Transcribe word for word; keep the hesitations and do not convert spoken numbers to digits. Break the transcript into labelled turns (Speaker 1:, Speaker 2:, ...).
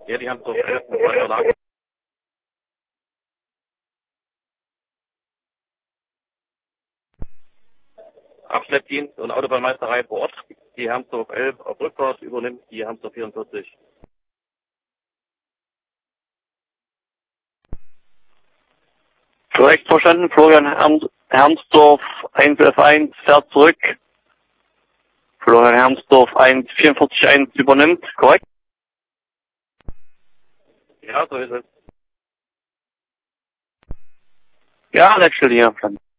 Speaker 1: Ja, die haben so elf weiter Lager. Abschleppdienst und Autobahnmeisterei vor Ort. Die haben so elf auf Rückfahrt übernimmt, die haben so vierundvierzig.
Speaker 2: Korrekt verstanden, Florian Herm- Hermsdorf eins elf eins fährt zurück. Florian Hermsdorf eins vierundvierzig eins übernimmt, korrekt?
Speaker 1: Ja, so ist es.
Speaker 2: Ja, letzte Linie.